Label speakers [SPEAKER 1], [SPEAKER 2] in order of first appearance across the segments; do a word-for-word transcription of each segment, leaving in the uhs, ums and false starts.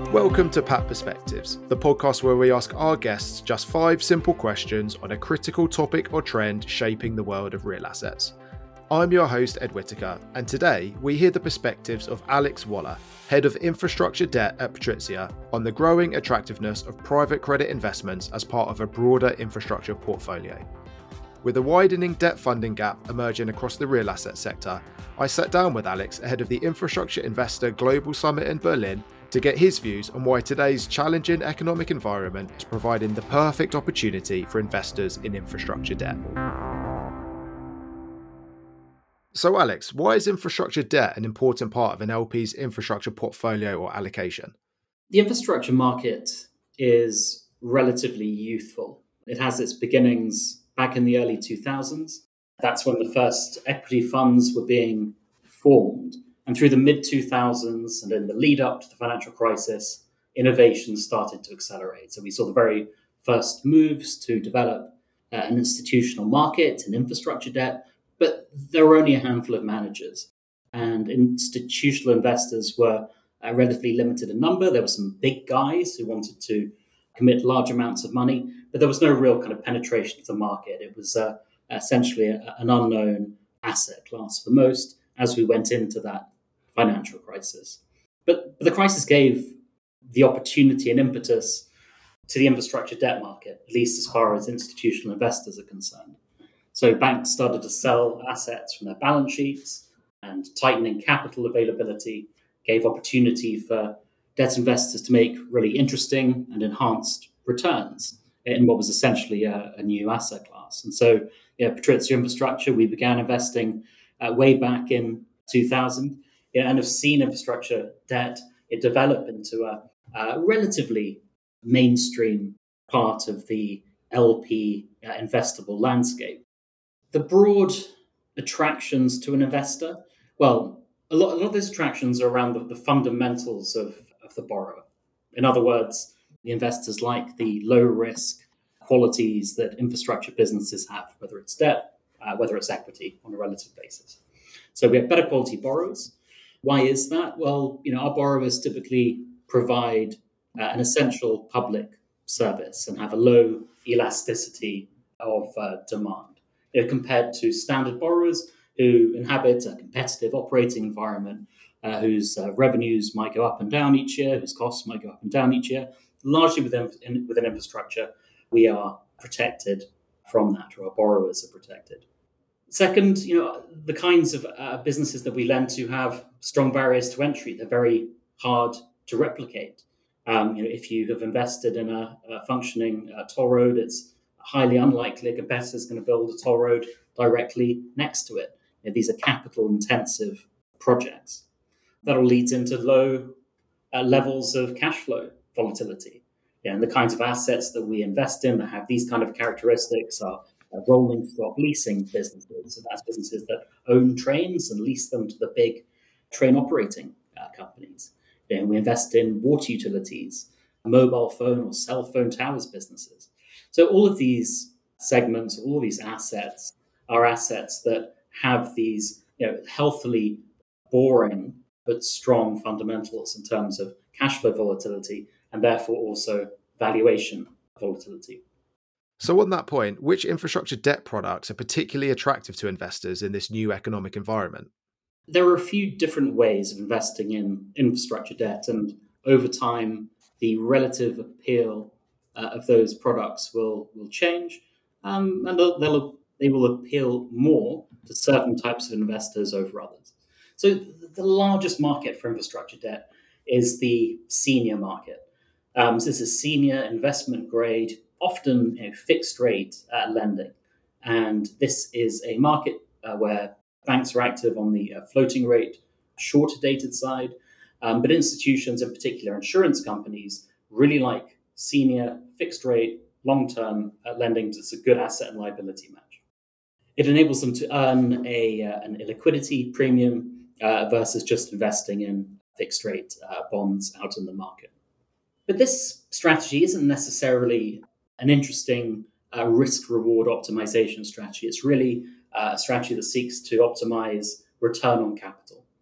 [SPEAKER 1] Welcome to Pat Perspectives, the podcast where we ask our guests just five simple questions on a critical topic or trend shaping the world of real assets. I'm your host, Ed Whitaker, and today we hear the perspectives of Alex Waller, Head of Infrastructure Debt at Patrizia, on the growing attractiveness of private credit investments as part of a broader infrastructure portfolio. With a widening debt funding gap emerging across the real asset sector, I sat down with Alex ahead of the Infrastructure Investor Global Summit in Berlin to get his views on why today's challenging economic environment is providing the perfect opportunity for investors in infrastructure debt. So Alex, why is infrastructure debt an important part of an L P's infrastructure portfolio or allocation?
[SPEAKER 2] The infrastructure market is relatively youthful. It has its beginnings back in the early two thousands. That's when the first equity funds were being formed. And through the mid two thousands and in the lead up to the financial crisis, innovation started to accelerate. So we saw the very first moves to develop uh, an institutional market in infrastructure debt, but there were only a handful of managers. And institutional investors were uh, relatively limited in number. There were some big guys who wanted to commit large amounts of money, but there was no real kind of penetration of the market. It was uh, essentially a, an unknown asset class for most as we went into that financial crisis. But, but the crisis gave the opportunity and impetus to the infrastructure debt market, at least as far as institutional investors are concerned. So banks started to sell assets from their balance sheets, and tightening capital availability gave opportunity for debt investors to make really interesting and enhanced returns in what was essentially a, a new asset class. And so, yeah, Patrizia Infrastructure, we began investing uh, way back in two thousand. Yeah, and have seen infrastructure debt it develop into a, a relatively mainstream part of the L P uh, investable landscape. The broad attractions to an investor, well, a lot, a lot of those attractions are around the, the fundamentals of, of the borrower. In other words, the investors like the low risk qualities that infrastructure businesses have, whether it's debt, uh, whether it's equity on a relative basis. So we have better quality borrowers. Why is that? Well, you know, our borrowers typically provide uh, an essential public service and have a low elasticity of uh, demand, you know, compared to standard borrowers who inhabit a competitive operating environment, uh, whose uh, revenues might go up and down each year, whose costs might go up and down each year. Largely within, in, within infrastructure, we are protected from that, or our borrowers are protected. Second, you know, the kinds of uh, businesses that we lend to have strong barriers to entry. They're very hard to replicate. Um, you know, if you have invested in a, a functioning uh, toll road, it's highly unlikely a competitor is going to build a toll road directly next to it. You know, these are capital-intensive projects. That all leads into low uh, levels of cash flow volatility. Yeah, and the kinds of assets that we invest in that have these kind of characteristics are Uh, rolling stock leasing businesses. So that's businesses that own trains and lease them to the big train operating uh, companies. Then we invest in water utilities, mobile phone or cell phone towers businesses. So all of these segments, all of these assets are assets that have these, you know, healthily boring but strong fundamentals in terms of cash flow volatility and therefore also valuation volatility.
[SPEAKER 1] So on that point, which infrastructure debt products are particularly attractive to investors in this new economic environment?
[SPEAKER 2] There are a few different ways of investing in infrastructure debt, and over time, the relative appeal uh, of those products will, will change, um, and they'll, they'll, they will appeal more to certain types of investors over others. So the largest market for infrastructure debt is the senior market. Um, so this is senior investment grade, often, you know, fixed rate uh, lending. And this is a market uh, where banks are active on the uh, floating rate, shorter dated side, um, but institutions, in particular insurance companies, really like senior fixed rate, long-term uh, lending. It's a good asset and liability match. It enables them to earn a uh, an illiquidity premium uh, versus just investing in fixed rate uh, bonds out in the market. But this strategy isn't necessarily an interesting uh, risk-reward optimization strategy. It's really uh, a strategy that seeks to optimize return on capital.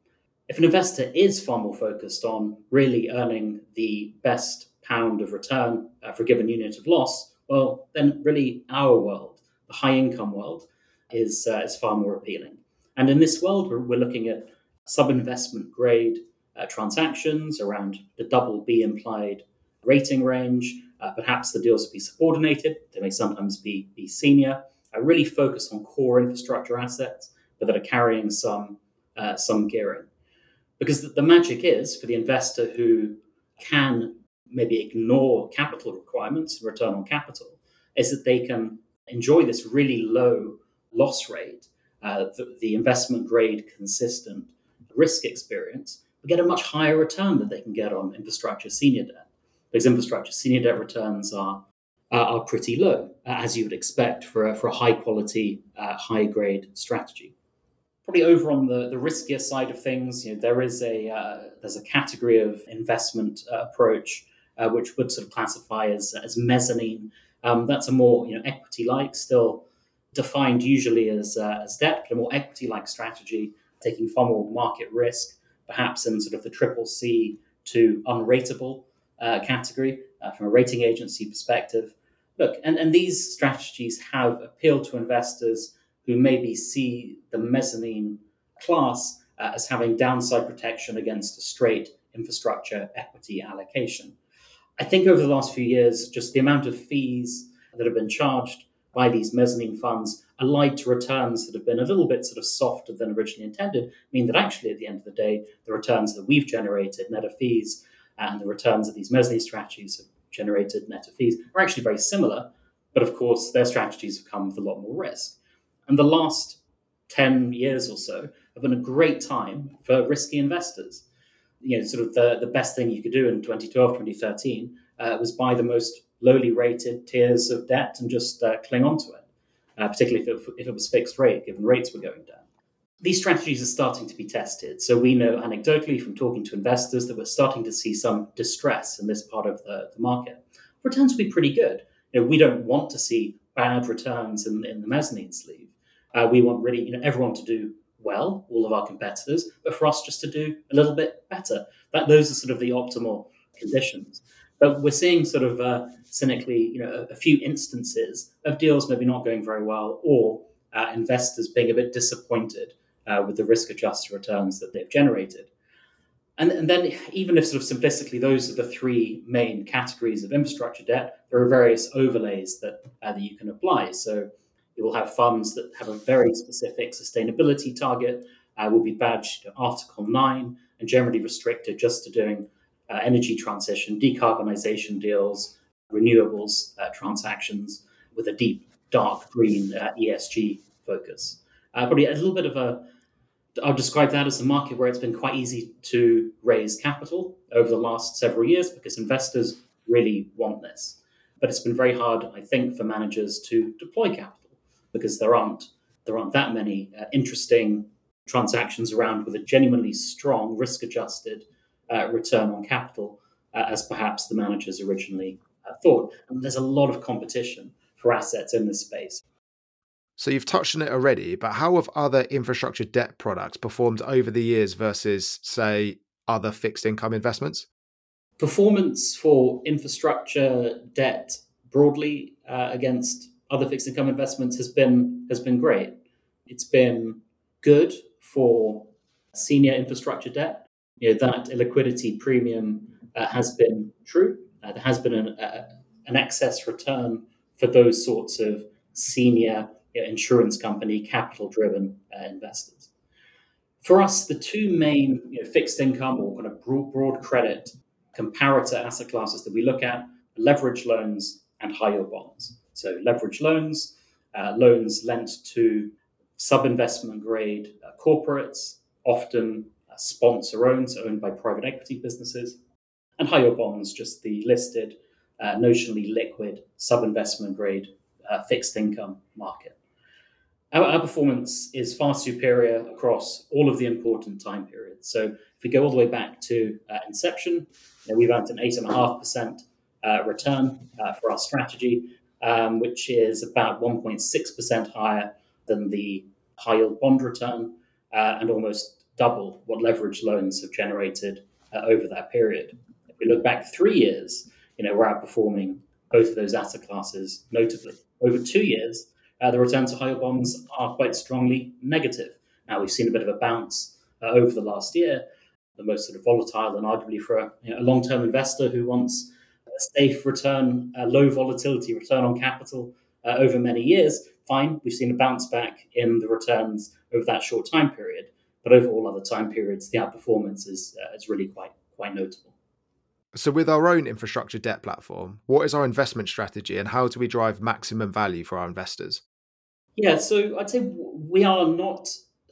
[SPEAKER 2] If an investor is far more focused on really earning the best pound of return uh, for a given unit of loss, well, then really our world, the high income world, is, uh, is far more appealing. And in this world, we're, we're looking at sub-investment grade uh, transactions around the double B implied rating range. Uh, perhaps the deals will be subordinated. They may sometimes be, be senior. Uh, really focused on core infrastructure assets, but that are carrying some, uh, some gearing. Because the, the magic is for the investor who can maybe ignore capital requirements and return on capital, is that they can enjoy this really low loss rate, uh, the, the investment grade consistent risk experience, but get a much higher return than they can get on infrastructure senior debt. Because infrastructure senior debt returns are uh, are pretty low, uh, as you would expect for a, for a high quality, uh, high grade strategy. Probably over on the, the riskier side of things, you know, there is a uh, there's a category of investment uh, approach uh, which would sort of classify as as mezzanine. Um, that's a more you know equity-like, still defined usually as uh, as debt, but a more equity-like strategy, taking far more market risk, perhaps in sort of the triple C to unrateable uh, category uh, from a rating agency perspective. Look, and, and these strategies have appealed to investors who maybe see the mezzanine class uh, as having downside protection against a straight infrastructure equity allocation. I think over the last few years, just the amount of fees that have been charged by these mezzanine funds allied to returns that have been a little bit sort of softer than originally intended mean that actually at the end of the day, the returns that we've generated net of fees and the returns that these mezzanine strategies have generated net of fees are actually very similar. But of course, their strategies have come with a lot more risk. And the last ten years or so have been a great time for risky investors. You know, sort of the, the best thing you could do in twenty twelve, twenty thirteen uh, was buy the most lowly rated tiers of debt and just uh, cling on to it, uh, particularly if it, if it was fixed rate, given rates were going down. These strategies are starting to be tested. So we know anecdotally from talking to investors that we're starting to see some distress in this part of the, the market. Returns will be pretty good. You know, we don't want to see bad returns in, in the mezzanine sleeve. Uh, we want really, you know, everyone to do well, all of our competitors, but for us just to do a little bit better. That those are sort of the optimal conditions. But we're seeing sort of uh, cynically, you know, a, a few instances of deals maybe not going very well, or uh, investors being a bit disappointed uh, with the risk-adjusted returns that they've generated. And, and then even if sort of simplistically, those are the three main categories of infrastructure debt, there are various overlays that, uh, that you can apply. So you will have funds that have a very specific sustainability target, uh, will be badged to Article nine and generally restricted just to doing uh, energy transition, decarbonization deals, renewables uh, transactions with a deep, dark green uh, E S G focus. Uh, probably a little bit of a I'll describe that as a market where it's been quite easy to raise capital over the last several years because investors really want this. But it's been very hard, I think, for managers to deploy capital because there aren't there aren't that many uh, interesting transactions around with a genuinely strong risk-adjusted uh, return on capital uh, as perhaps the managers originally uh, thought. And there's a lot of competition for assets in this space.
[SPEAKER 1] So you've touched on it already, but how have other infrastructure debt products performed over the years versus, say, other fixed income investments?
[SPEAKER 2] Performance for infrastructure debt broadly uh, against other fixed income investments has been has been great. It's been good for senior infrastructure debt. You know, that illiquidity premium uh, has been true. Uh, there has been an, uh, an excess return for those sorts of senior you know, insurance company, capital-driven uh, investors. For us, the two main you know, fixed income or kind of broad, broad credit comparator asset classes that we look at are leverage loans and high-yield bonds. So leverage loans, uh, loans lent to sub-investment grade uh, corporates, often uh, sponsor-owned, so owned by private equity businesses, and high-yield bonds, just the listed, uh, notionally liquid sub-investment grade uh, fixed income market. Our, our performance is far superior across all of the important time periods. So if we go all the way back to uh, inception, you know, we've earned an eight point five percent uh, return uh, for our strategy, um, which is about one point six percent higher than the high yield bond return uh, and almost double what leveraged loans have generated uh, over that period. If we look back three years, you know, we're outperforming both of those asset classes notably. Over two years, uh, the returns to high yield bonds are quite strongly negative. Now, we've seen a bit of a bounce uh, over the last year, the most sort of volatile and arguably for a, you know, a long-term investor who wants a safe return, a low volatility return on capital uh, over many years. Fine, we've seen a bounce back in the returns over that short time period, but over all other time periods, the outperformance is uh, is really quite quite notable.
[SPEAKER 1] So with our own infrastructure debt platform, what is our investment strategy and how do we drive maximum value for our investors?
[SPEAKER 2] Yeah, so I'd say we are not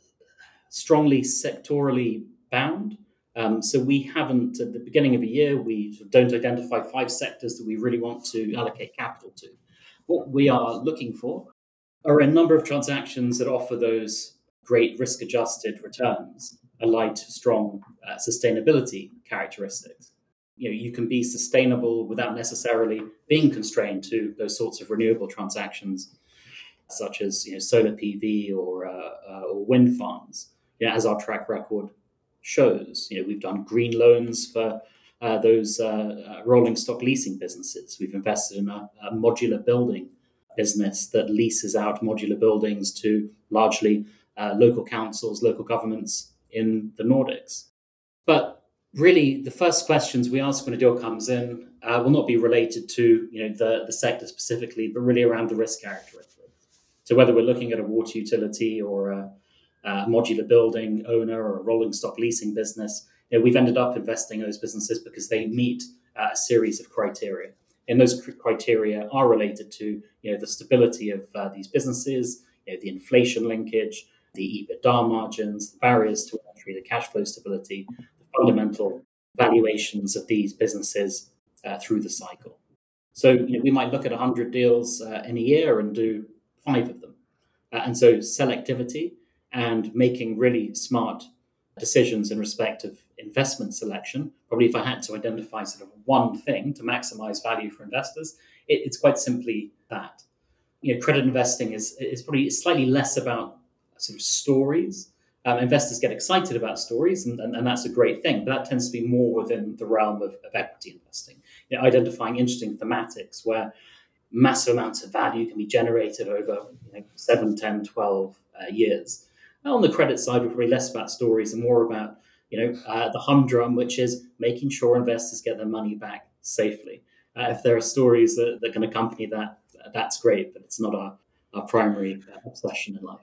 [SPEAKER 2] strongly sectorally bound. Um, so we haven't, at the beginning of a year, we don't identify five sectors that we really want to allocate capital to. What we are looking for are a number of transactions that offer those great risk-adjusted returns, allied to strong uh, sustainability characteristics. You know, you can be sustainable without necessarily being constrained to those sorts of renewable transactions, such as you know solar P V or uh, uh, or wind farms. You know, as our track record shows, you know, we've done green loans for uh, those uh, uh, rolling stock leasing businesses. We've invested in a, a modular building business that leases out modular buildings to largely uh, local councils, local governments in the Nordics. But really, the first questions we ask when a deal comes in uh, will not be related to you know the, the sector specifically, but really around the risk characteristics. So whether we're looking at a water utility or a, a modular building owner or a rolling stock leasing business, you know, we've ended up investing in those businesses because they meet uh, a series of criteria. And those criteria are related to you know the stability of uh, these businesses, you know, the inflation linkage, the EBITDA margins, the barriers to entry, the cash flow stability, the fundamental valuations of these businesses uh, through the cycle. So you know, we might look at one hundred deals uh, in a year and do five of them. Uh, and so selectivity and making really smart decisions in respect of investment selection. Probably if I had to identify sort of one thing to maximize value for investors, it, it's quite simply that. You know, credit investing is, is probably slightly less about sort of stories. Um, investors get excited about stories, and, and, and that's a great thing, but that tends to be more within the realm of, of equity investing. You know, identifying interesting thematics where massive amounts of value can be generated over you know, seven, ten, twelve uh, years. On the credit side, we're probably less about stories and more about you know uh, the humdrum, which is making sure investors get their money back safely. Uh, if there are stories that, that can accompany that, that's great, but it's not our, our primary uh, obsession in life.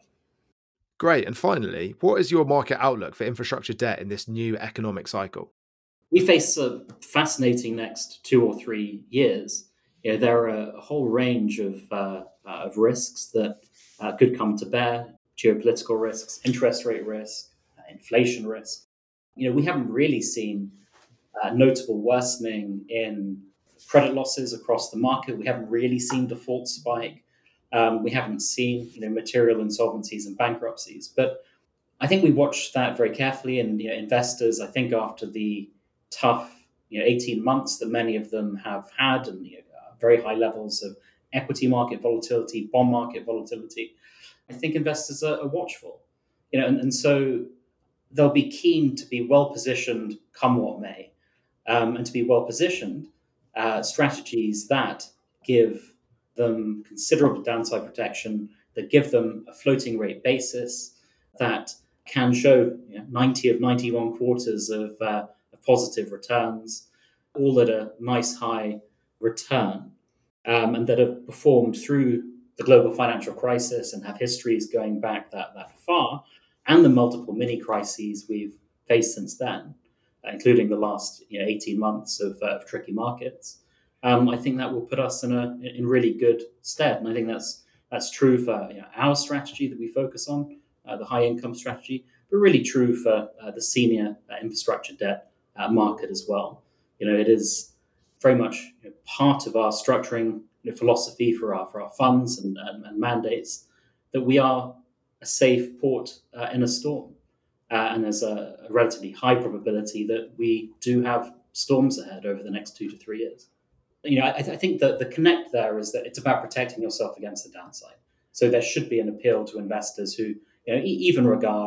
[SPEAKER 1] Great. And finally, what is your market outlook for infrastructure debt in this new economic cycle?
[SPEAKER 2] We face a fascinating next two or three years. You know, there are a, a whole range of uh, uh, of risks that uh, could come to bear: geopolitical risks, interest rate risk, uh, inflation risk. You know, we haven't really seen uh, notable worsening in credit losses across the market. We haven't really seen default spike. Um, we haven't seen you know material insolvencies and bankruptcies. But I think we watched that very carefully, and you know, investors, I think, after the tough you know eighteen months that many of them have had, and you know, very high levels of equity market volatility, bond market volatility, I think investors are, are watchful, you know, and, and so they'll be keen to be well positioned, come what may, um, and to be well positioned. Uh, strategies that give them considerable downside protection, that give them a floating rate basis, that can show you know, ninety of ninety-one quarters of, uh, of positive returns, all at a nice high return, um, and that have performed through the global financial crisis and have histories going back that, that far, and the multiple mini crises we've faced since then, including the last you know, eighteen months of, uh, of tricky markets. Um, I think that will put us in a in really good stead, and I think that's that's true for you know, our strategy that we focus on, uh, the high income strategy, but really true for uh, the senior uh, infrastructure debt uh, market as well. You know, it is very much you know, part of our structuring you know, philosophy for our for our funds and, and, and mandates that we are a safe port uh, in a storm, uh, and there's a, a relatively high probability that we do have storms ahead over the next two to three years. You know, I, I think that the connect there is that it's about protecting yourself against the downside. So there should be an appeal to investors who, you know, e- even regard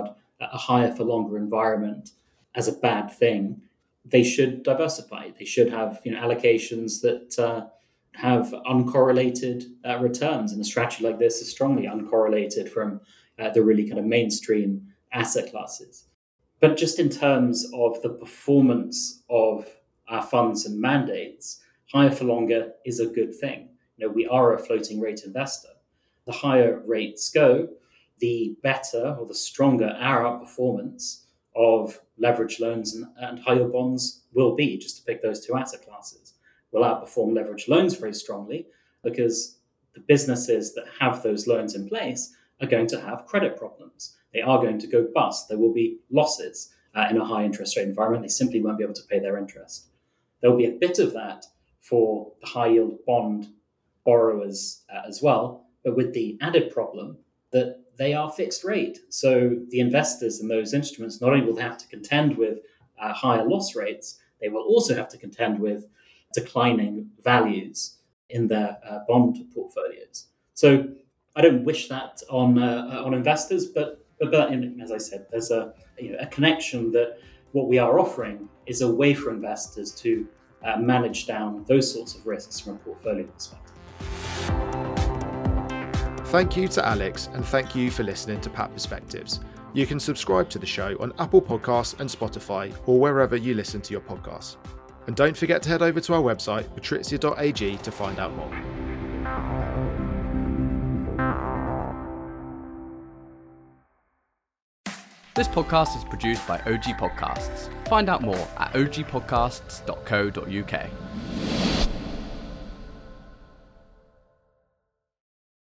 [SPEAKER 2] a higher for longer environment as a bad thing. They should diversify. They should have, you know, allocations that uh, have uncorrelated uh, returns. And a strategy like this is strongly uncorrelated from uh, the really kind of mainstream asset classes. But just in terms of the performance of our funds and mandates, higher for longer is a good thing. You know, we are a floating rate investor. The higher rates go, the better or the stronger our outperformance of leveraged loans and, and high yield bonds will be, just to pick those two asset classes. We'll outperform leveraged loans very strongly because the businesses that have those loans in place are going to have credit problems. They are going to go bust. There will be losses uh, in a high interest rate environment. They simply won't be able to pay their interest. There will be a bit of that for the high yield bond borrowers uh, as well, but with the added problem that they are fixed rate. So the investors in those instruments not only will have to contend with uh, higher loss rates, they will also have to contend with declining values in their uh, bond portfolios. So I don't wish that on uh, on investors, but but, but as I said, there's a you know, a connection that what we are offering is a way for investors to uh, manage down those sorts of risks from a portfolio perspective.
[SPEAKER 1] Thank you to Alex, and thank you for listening to Pat Perspectives. You can subscribe to the show on Apple Podcasts and Spotify, or wherever you listen to your podcasts. And don't forget to head over to our website, patrizia dot a g, to find out more.
[SPEAKER 3] This podcast is produced by O G Podcasts. Find out more at o g podcasts dot co dot u k.